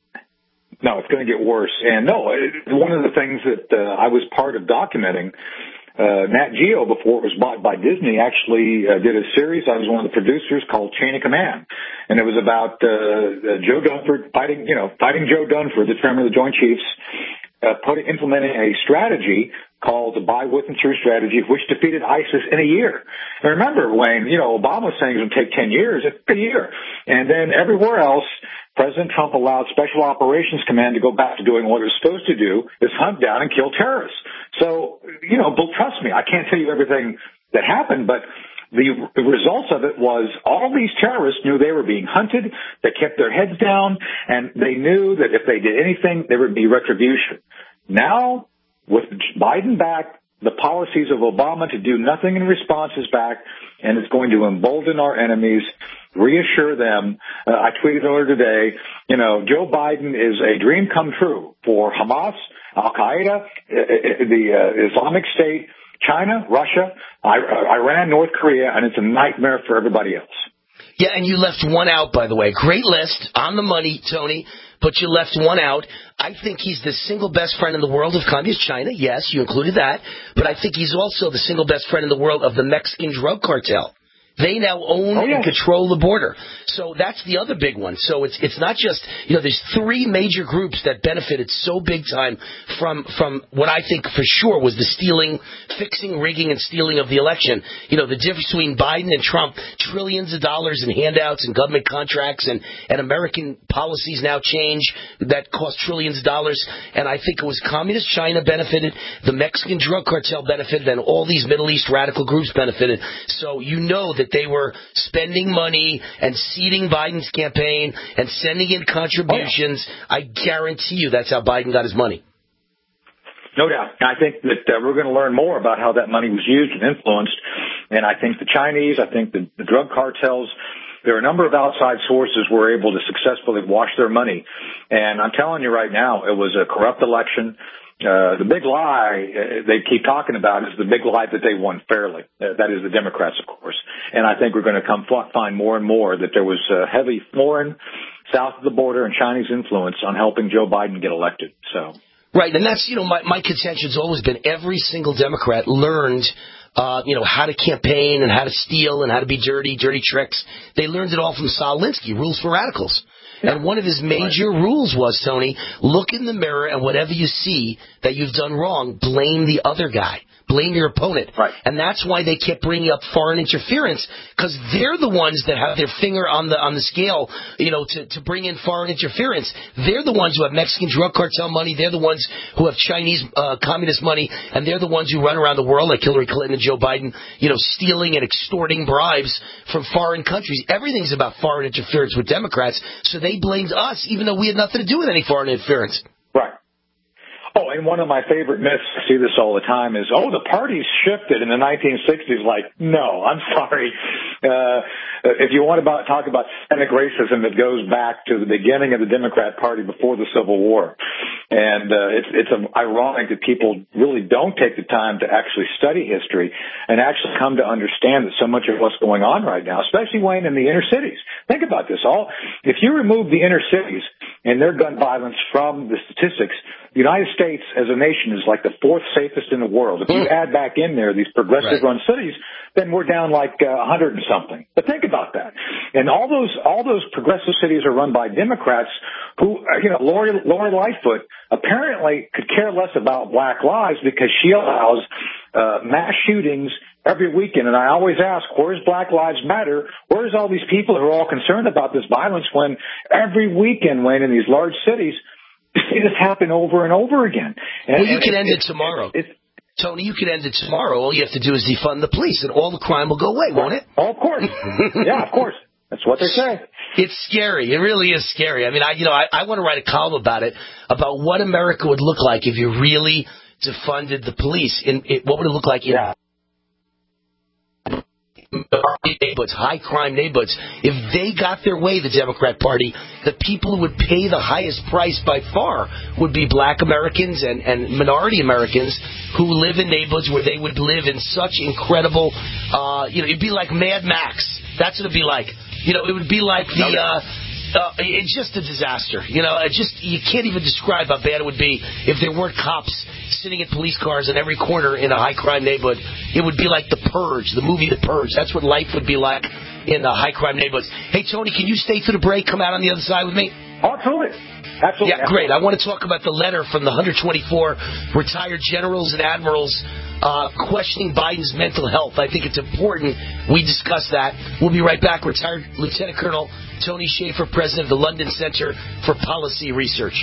No, it's going to get worse. And no, one of the things that uh, I was part of documenting, Uh, Nat Geo, before it was bought by Disney, actually uh, did a series. I was one of the producers called Chain of Command, and it was about uh, uh, Joe Dunford fighting, you know, fighting Joe Dunford, the chairman of the Joint Chiefs, uh, put, implementing a strategy called the Buy With and Through strategy, which defeated ISIS in a year. And remember, Wayne, you know, Obama was saying it would take ten years. It took a year, and then everywhere else, President Trump allowed Special Operations Command to go back to doing what it was supposed to do, is hunt down and kill terrorists. So, you know, but trust me, I can't tell you everything that happened, but the, the results of it was all these terrorists knew they were being hunted, they kept their heads down, and they knew that if they did anything, there would be retribution. Now, with Biden back, the policies of Obama to do nothing in response is back, and it's going to embolden our enemies, reassure them. Uh, I tweeted earlier today, you know, Joe Biden is a dream come true for Hamas, Al-Qaeda, uh, the uh, Islamic State, China, Russia, Iran, North Korea, and it's a nightmare for everybody else. Yeah, and you left one out, by the way. Great list, on the money, Tony, but you left one out. I think he's the single best friend in the world of Communist China. Yes, you included that. But I think he's also the single best friend in the world of the Mexican drug cartel. They now own oh, yeah. and control the border. So that's the other big one. So it's it's not just, you know, there's three major groups that benefited so big time from from what I think for sure was the stealing, fixing, rigging, and stealing of the election. You know, the difference between Biden and Trump, trillions of dollars in handouts and government contracts and, and American policies now change that cost trillions of dollars. And I think it was Communist China benefited, the Mexican drug cartel benefited, and all these Middle East radical groups benefited. So you know that that they were spending money and seeding Biden's campaign and sending in contributions. Oh, yeah. I guarantee you that's how Biden got his money. No doubt. I think that uh, we're going to learn more about how that money was used and influenced. And I think the Chinese, I think the, the drug cartels, there are a number of outside sources who were able to successfully wash their money. And I'm telling you right now, it was a corrupt election. Uh, the big lie uh, they keep talking about is the big lie that they won fairly. Uh, that is the Democrats, of course. And I think we're going to come f- find more and more that there was uh, heavy foreign, south of the border, and Chinese influence on helping Joe Biden get elected. So, right, and that's, you know, my, my contention's always been every single Democrat learned Uh, you know, how to campaign and how to steal and how to be dirty, dirty tricks. They learned it all from Saul Alinsky, Rules for Radicals. Yeah. And one of his major right. rules was, Tony, look in the mirror and whatever you see that you've done wrong, blame the other guy. Blame your opponent. Right. And that's why they kept bringing up foreign interference, because they're the ones that have their finger on the on the scale, you know, to, to bring in foreign interference. They're the ones who have Mexican drug cartel money. They're the ones who have Chinese uh, communist money. And they're the ones who run around the world, like Hillary Clinton and Joe Biden, you know, stealing and extorting bribes from foreign countries. Everything's about foreign interference with Democrats. So they blamed us, even though we had nothing to do with any foreign interference. Right. Oh, and one of my favorite myths, I see this all the time, is, oh, the party's shifted in the nineteen sixties. Like, no, I'm sorry. Uh, if you want to about, talk about systemic racism, it goes back to the beginning of the Democrat Party before the Civil War. And uh, it's, it's ironic that people really don't take the time to actually study history and actually come to understand that so much of what's going on right now, especially, Wayne, in the inner cities. Think about this. All if you remove the inner cities and their gun violence from the statistics, the United States as a nation is like the fourth safest in the world. If you add back in there these progressive-run right. cities, then we're down like uh, one hundred and something. But think about that. And all those all those progressive cities are run by Democrats who, you know, Lori, Lori Lightfoot apparently could care less about black lives because she allows uh, mass shootings every weekend. And I always ask, where's Black Lives Matter? Where's all these people who are all concerned about this violence when every weekend, when in these large cities, you see this happen over and over again? And, well, you and can it, end it, it tomorrow. It, it, Tony, you can end it tomorrow. All you have to do is defund the police, and all the crime will go away, won't it? Oh, of course. Yeah, of course. That's what they say. It's scary. It really is scary. I mean, I you know, I, I want to write a column about it, about what America would look like if you really defunded the police. In, it, what would it look like in yeah. neighborhoods, high crime neighborhoods? If they got their way, the Democrat Party, the people who would pay the highest price by far would be black Americans and, and minority Americans who live in neighborhoods where they would live in such incredible, uh, you know, it'd be like Mad Max. That's what it'd be like. You know, it would be like the, uh, uh, it's just a disaster. You know, it just, you can't even describe how bad it would be if there weren't cops sitting in police cars in every corner in a high crime neighborhood. It would be like The Purge, the movie The Purge. That's what life would be like in the high crime neighborhoods. Hey, Tony, can you stay through the break? Come out on the other side with me? Oh, absolutely. Absolutely. Yeah, great. I want to talk about the letter from the one hundred twenty-four retired generals and admirals uh, questioning Biden's mental health. I think it's important we discuss that. We'll be right back. Retired Lieutenant Colonel Tony Shaffer, president of the London Center for Policy Research.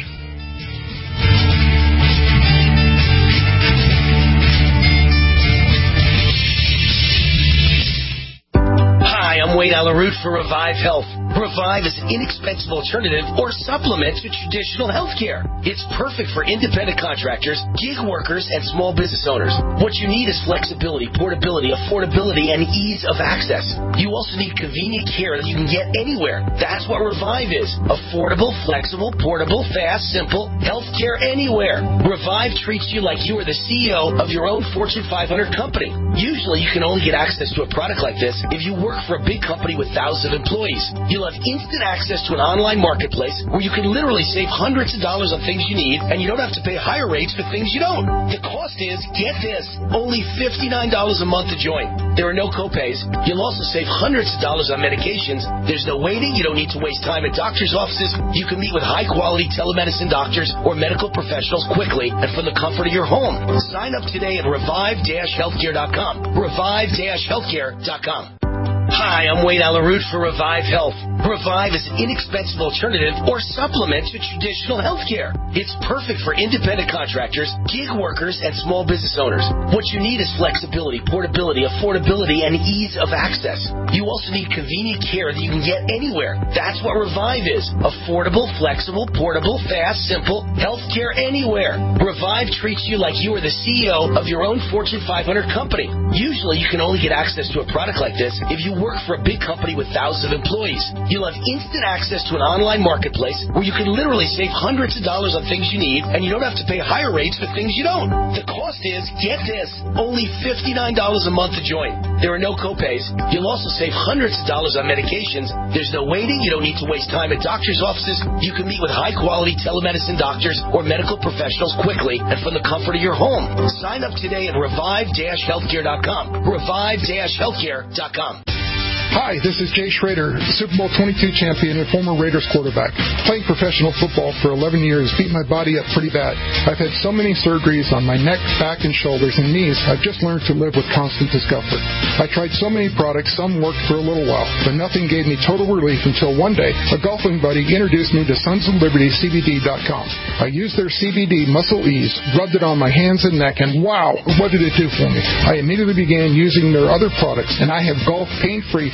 Hi, I'm Wayne Alaroot for Revive Health. Revive is an inexpensive alternative or supplement to traditional health care. It's perfect for independent contractors, gig workers, and small business owners. What you need is flexibility, portability, affordability, and ease of access. You also need convenient care that you can get anywhere. That's what Revive is. Affordable, flexible, portable, fast, simple, health care anywhere. Revive treats you like you are the C E O of your own Fortune five hundred company. Usually you can only get access to a product like this if you work for a big company with thousands of employees. You'll have instant access to an online marketplace where you can literally save hundreds of dollars on things you need, and you don't have to pay higher rates for things you don't. The cost is, get this, only fifty-nine dollars a month to join. There are no copays. You'll also save hundreds of dollars on medications. There's no waiting. You don't need to waste time at doctor's offices. You can meet with high-quality telemedicine doctors or medical professionals quickly and from the comfort of your home. Sign up today at revive dash healthcare dot com. revive dash healthcare dot com. Hi, I'm Wayne Alaroot for Revive Health. Revive is an inexpensive alternative or supplement to traditional health care. It's perfect for independent contractors, gig workers, and small business owners. What you need is flexibility, portability, affordability, and ease of access. You also need convenient care that you can get anywhere. That's what Revive is. Affordable, flexible, portable, fast, simple, health care anywhere. Revive treats you like you are the C E O of your own Fortune five hundred company. Usually you can only get access to a product like this if you work for a big company with thousands of employees. You'll have instant access to an online marketplace where you can literally save hundreds of dollars on things you need, and you don't have to pay higher rates for things you don't. The cost is, get this, only fifty-nine dollars a month to join. There are no copays. You'll also save hundreds of dollars on medications. There's no waiting. You don't need to waste time at doctor's offices. You can meet with high-quality telemedicine doctors or medical professionals quickly and from the comfort of your home. Sign up today at revive dash healthcare dot com. revive dash healthcare dot com. Hi, this is Jay Schrader, Super Bowl twenty-two champion and former Raiders quarterback. Playing professional football for eleven years beat my body up pretty bad. I've had so many surgeries on my neck, back, and shoulders and knees, I've just learned to live with constant discomfort. I tried so many products, some worked for a little while, but nothing gave me total relief until one day, a golfing buddy introduced me to Sons of Liberty C B D dot com. I used their C B D Muscle Ease, rubbed it on my hands and neck, and wow, what did it do for me? I immediately began using their other products, and I have golfed pain-free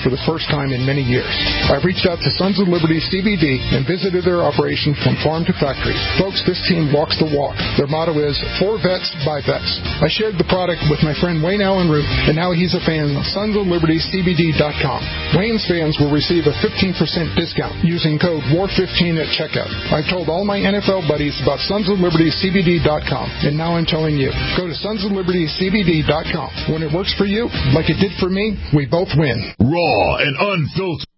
for the first time in many years. I've reached out to Sons of Liberty C B D and visited their operation from farm to factory. Folks, this team walks the walk. Their motto is, for vets, by vets. I shared the product with my friend Wayne Allen Root, and now he's a fan of Sons of Liberty C B D dot com. Wayne's fans will receive a fifteen percent discount using code war fifteen at checkout. I've told all my N F L buddies about Sons of Liberty C B D dot com, and now I'm telling you. Go to Sons of Liberty C B D dot com. When it works for you, like it did for me, we both win. Raw and unfiltered.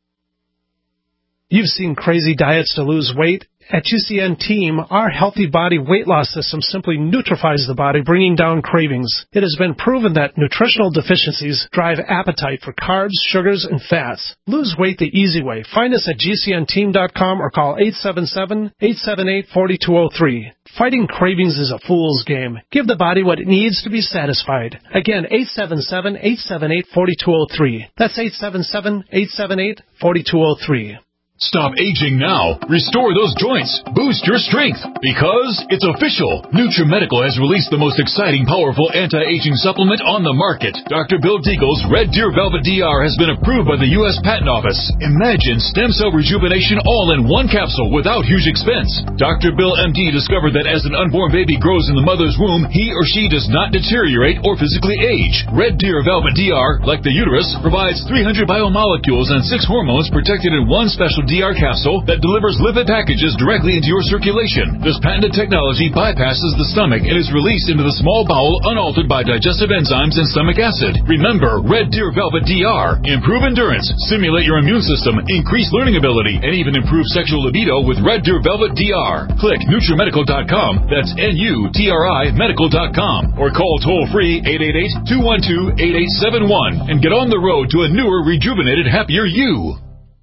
You've seen crazy diets to lose weight. At G C N Team, our Healthy Body Weight Loss System simply neutralizes the body, bringing down cravings. It has been proven that nutritional deficiencies drive appetite for carbs, sugars, and fats. Lose weight the easy way. Find us at G C N team dot com or call eight seven seven, eight seven eight, four two zero three. Fighting cravings is a fool's game. Give the body what it needs to be satisfied. Again, eight seven seven, eight seven eight, four two zero three. That's eight seven seven, eight seven eight, four two zero three. Stop aging now. Restore those joints. Boost your strength. Because it's official. NutriMedical has released the most exciting, powerful anti-aging supplement on the market. Doctor Bill Deagle's Red Deer Velvet D R has been approved by the U S Patent Office. Imagine stem cell rejuvenation all in one capsule without huge expense. Doctor Bill M D discovered that as an unborn baby grows in the mother's womb, he or she does not deteriorate or physically age. Red Deer Velvet D R, like the uterus, provides three hundred biomolecules and six hormones protected in one special D R capsule that delivers lipid packages directly into your circulation. This patented technology bypasses the stomach and is released into the small bowel unaltered by digestive enzymes and stomach acid. Remember, Red Deer Velvet D R. Improve endurance, stimulate your immune system, increase learning ability, and even improve sexual libido with Red Deer Velvet D R. Click NutriMedical dot com, that's N U T R I Medical dot com, or call toll-free eight eight eight, two one two, eight eight seven one and get on the road to a newer, rejuvenated, happier you.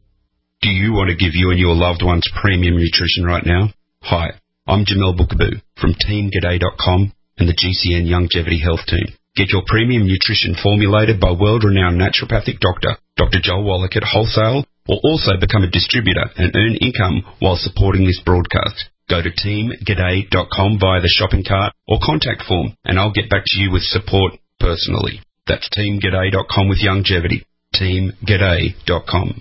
Do you want to give you and your loved ones premium nutrition right now? Hi, I'm Jamel Bookaboo from Team G'day dot com and the G C N Longevity Health Team. Get your premium nutrition formulated by world-renowned naturopathic doctor, Doctor Joel Wallach at Wholesale, or also become a distributor and earn income while supporting this broadcast. Go to Team G'day dot com via the shopping cart or contact form, and I'll get back to you with support personally. That's Team G'day dot com with longevity. Team G'day dot com.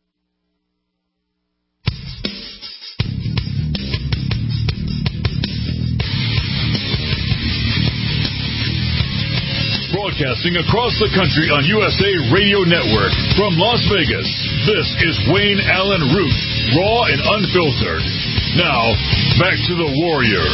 Broadcasting across the country on U S A Radio Network from Las Vegas, this is Wayne Allen Root, raw and unfiltered. Now, back to the Warrior.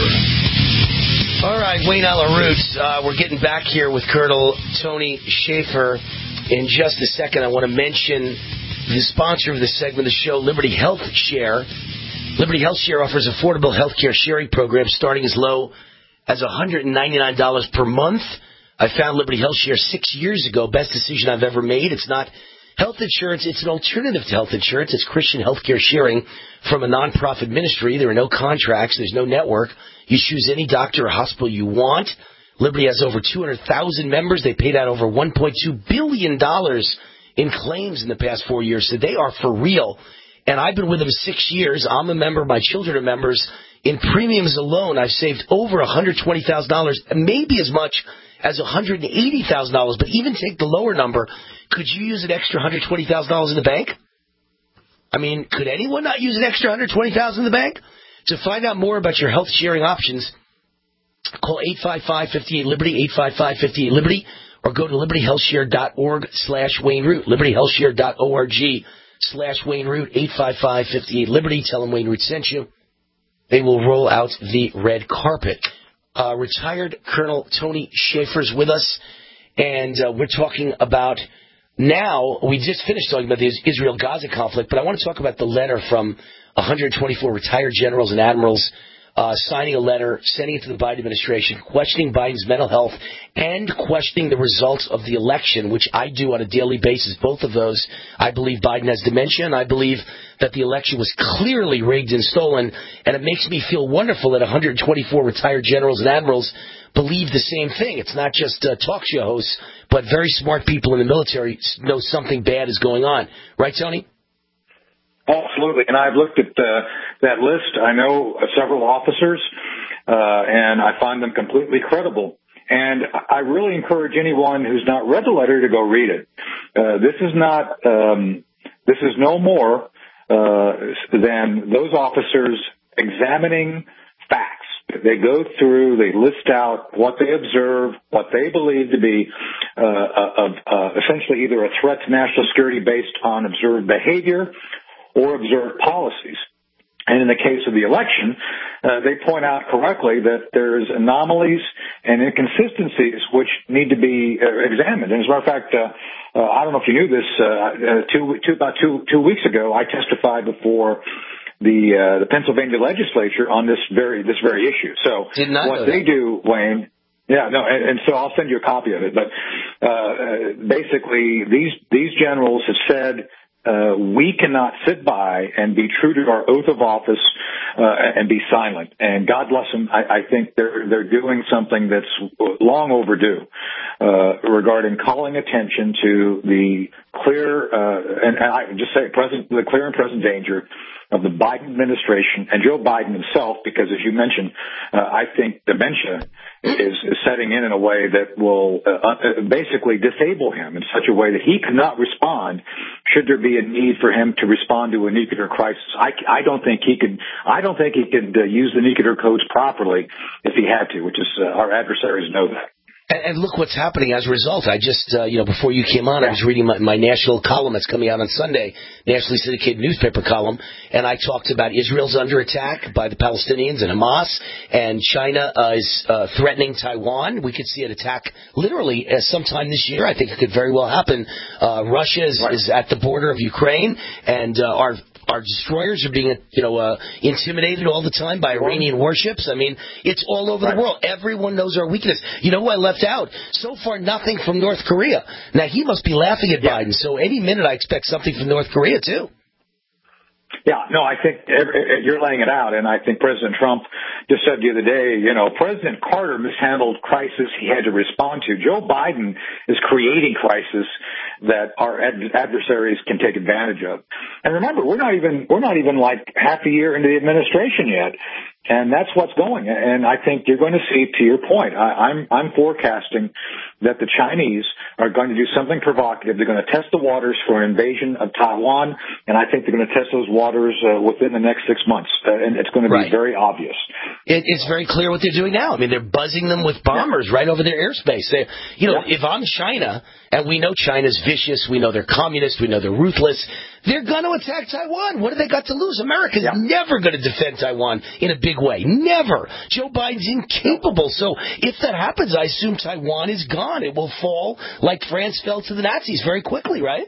All right, Wayne Allen Root, uh, we're getting back here with Colonel Tony Shaffer in just a second. I want to mention the sponsor of this segment of the show, Liberty Health Share. Liberty Health Share offers affordable health care sharing programs starting as low as one hundred ninety-nine dollars per month. I found Liberty Health Share six years ago. Best decision I've ever made. It's not health insurance. It's an alternative to health insurance. It's Christian healthcare sharing from a nonprofit ministry. There are no contracts. There's no network. You choose any doctor or hospital you want. Liberty has over two hundred thousand members. They paid out over one point two billion dollars in claims in the past four years. So they are for real. And I've been with them six years. I'm a member. My children are members. In premiums alone, I've saved over one hundred twenty thousand dollars, maybe as much as one hundred eighty thousand dollars, but even take the lower number, could you use an extra one hundred twenty thousand dollars in the bank? I mean, could anyone not use an extra one hundred twenty thousand dollars in the bank? To find out more about your health sharing options, call eight five five, five eight, Liberty, eight five five, five eight, Liberty, or go to liberty health share dot org slash Wayne Root, liberty health share dot org slash Wayne Root, eight five five, five eight, Liberty. Tell them Wayne Root sent you. They will roll out the red carpet. Uh, retired Colonel Tony Shaffer's with us, and uh, we're talking about now, we just finished talking about the Israel-Gaza conflict, but I want to talk about the letter from one hundred twenty-four retired generals and admirals uh, signing a letter, sending it to the Biden administration, questioning Biden's mental health and questioning the results of the election, which I do on a daily basis. Both of those, I believe Biden has dementia, and I believe that the election was clearly rigged and stolen, and it makes me feel wonderful that one hundred twenty-four retired generals and admirals believe the same thing. It's not just uh, talk show hosts, but very smart people in the military know something bad is going on. Right, Tony? Absolutely. And I've looked at uh, that list. I know uh, several officers, uh, and I find them completely credible And I really encourage anyone who's not read the letter to go read it. Uh, this is not, um, this is no more uh, than those officers examining facts. They go through, they list out what they observe, what they believe to be uh, uh, uh, essentially either a threat to national security based on observed behavior or observed policies. And in the case of the election, uh, they point out correctly that there's anomalies and inconsistencies which need to be uh, examined. And as a matter of fact, uh, uh, I don't know if you knew this, uh, uh, two, two, about two, two weeks ago, I testified before the uh, the Pennsylvania legislature on this very this very issue. So Did not what know they that. do, Wayne. Yeah, no, and, and so I'll send you a copy of it. But uh, basically, these these generals have said. Uh, we cannot sit by and be true to our oath of office uh, and be silent. And God bless them. I, I think they're they're doing something that's long overdue uh, regarding calling attention to the clear uh, and, and I just say present the clear and present danger of the Biden administration and Joe Biden himself, because as you mentioned, uh, I think dementia is, is setting in in a way that will uh, uh, basically disable him in such a way that he cannot respond should there be a need for him to respond to a nuclear crisis. I, I don't think he could. I don't think he could uh, use the nuclear codes properly if he had to, which is uh, our adversaries know that. And, and look what's happening as a result. I just, uh, you know, before you came on, I was reading my, my national column that's coming out on Sunday, nationally syndicated newspaper column, and I talked about Israel's under attack by the Palestinians and Hamas, and China uh, is uh, threatening Taiwan. We could see an attack literally uh, sometime this year. I think it could very well happen. Uh, Russia is, right. is at the border of Ukraine, and uh, our Our destroyers are being, you know, uh, intimidated all the time by Iranian warships. I mean, it's all over right. the world. Everyone knows our weakness. You know who I left out? So far, nothing from North Korea. Now, he must be laughing at yeah. Biden. So any minute, I expect something from North Korea, too. Yeah, no, I think you're laying it out, and I think President Trump just said the other day, you know, President Carter mishandled crisis he had to respond to. Joe Biden is creating crisis that our ad- adversaries can take advantage of. And remember, we're not even we're not even like half a year into the administration yet. And that's what's going. And I think you're going to see, to your point, I, I'm, I'm forecasting that the Chinese are going to do something provocative. They're going to test the waters for an invasion of Taiwan, and I think they're going to test those waters uh, within the next six months. Uh, and it's going to be right. very obvious. It, it's very clear what they're doing now. I mean, they're buzzing them with bombers yeah. right over their airspace. They, you know, yeah. if I'm China, and we know China's vicious, we know they're communist, we know they're ruthless, they're going to attack Taiwan. What do they got to lose? America's yeah. never going to defend Taiwan in a big way. Never. Joe Biden's incapable. So if that happens, I assume Taiwan is gone. It will fall like France fell to the Nazis very quickly, right?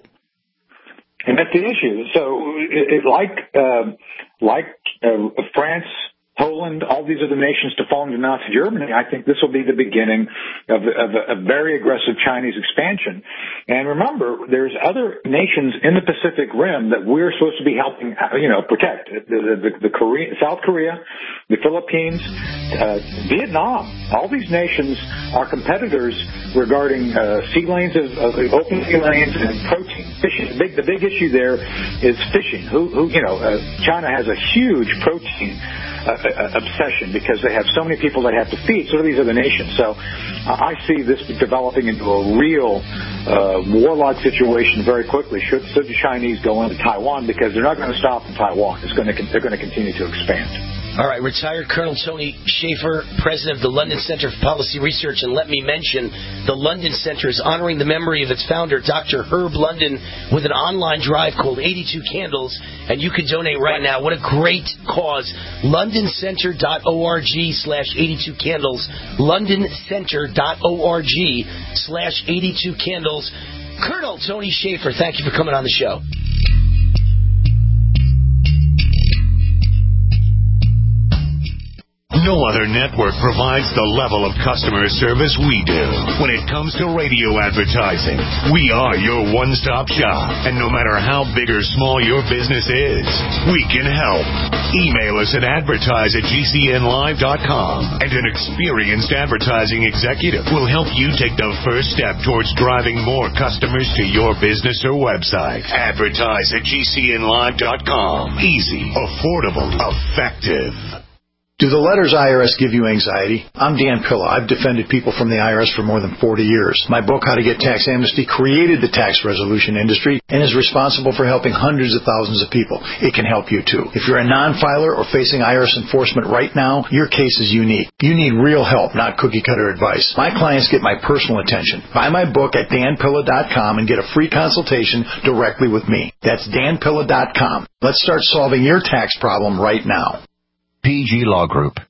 And that's the issue. So it, it, like uh, like uh, France, Poland, all these other nations to fall into Nazi Germany, I think this will be the beginning of, of a, a very aggressive Chinese expansion. And remember, there's other nations in the Pacific Rim that we're supposed to be helping, you know, protect. The, the, the Korea, South Korea, the Philippines, uh, Vietnam. All these nations are competitors regarding uh, sea lanes, of, of open sea lanes, and protein fishing. The big, the big issue there is fishing. Who, who you know, uh, China has a huge protein Uh, obsession because they have so many people they have to feed. So do these other nations. So uh, I see this developing into a real uh, warlord situation very quickly. Should, should the Chinese go into Taiwan, because they're not going to stop in Taiwan. It's going to they're going to continue to expand. All right, retired Colonel Tony Shaffer, president of the London Center for Policy Research. And let me mention, the London Center is honoring the memory of its founder, Doctor Herb London, with an online drive called eighty-two Candles. And you can donate right now. What a great cause. londoncenter.org slash 82 Candles. londoncenter.org slash 82 Candles. Colonel Tony Shaffer, thank you for coming on the show. No other network provides the level of customer service we do. When it comes to radio advertising, we are your one-stop shop. And no matter how big or small your business is, we can help. Email us at advertise at g c n live dot com, and an experienced advertising executive will help you take the first step towards driving more customers to your business or website. Advertise at g c n live dot com. Easy, affordable, effective. Do the letters I R S give you anxiety? I'm Dan Pilla. I've defended people from the I R S for more than forty years. My book, How to Get Tax Amnesty, created the tax resolution industry and is responsible for helping hundreds of thousands of people. It can help you too. If you're a non-filer or facing I R S enforcement right now, your case is unique. You need real help, not cookie-cutter advice. My clients get my personal attention. Buy my book at dan pilla dot com and get a free consultation directly with me. That's dan pilla dot com. Let's start solving your tax problem right now. P G Law Group.